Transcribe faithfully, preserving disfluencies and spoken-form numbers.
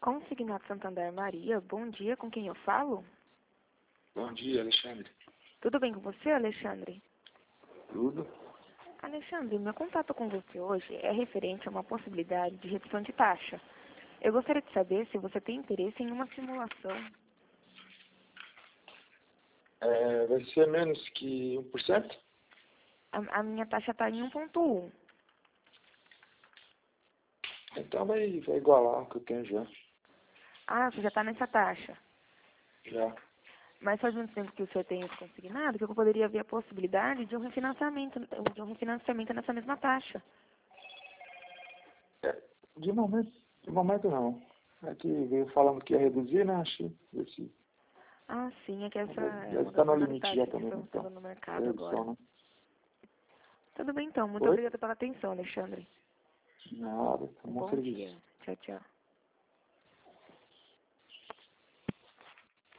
Consignado Santander Maria, bom dia, com quem eu falo? Bom dia, Alexandre. Tudo bem com você, Alexandre? Tudo? Alexandre, meu contato com você hoje é referente a uma possibilidade de redução de taxa. Eu gostaria de saber se você tem interesse em uma simulação. É, vai ser menos que um por cento? A, a minha taxa está em um ponto um. Então vai, vai igualar o que eu tenho já. Ah, você já está nessa taxa. Já. Mas faz muito tempo que o senhor tem isso consignado que eu poderia ver a possibilidade de um refinanciamento, de um refinanciamento nessa mesma taxa. É, de momento, de momento não. É que veio falando que ia reduzir, né? Acho que esse, Ah, sim, é que essa já é uma está das no limite já modalidades que também, estão então. tendo no mercado Redução, agora. né? Tudo bem então, muito Oi? obrigada pela atenção, Alexandre. Nada, tá bom Bom serviço. dia. Tchau, tchau.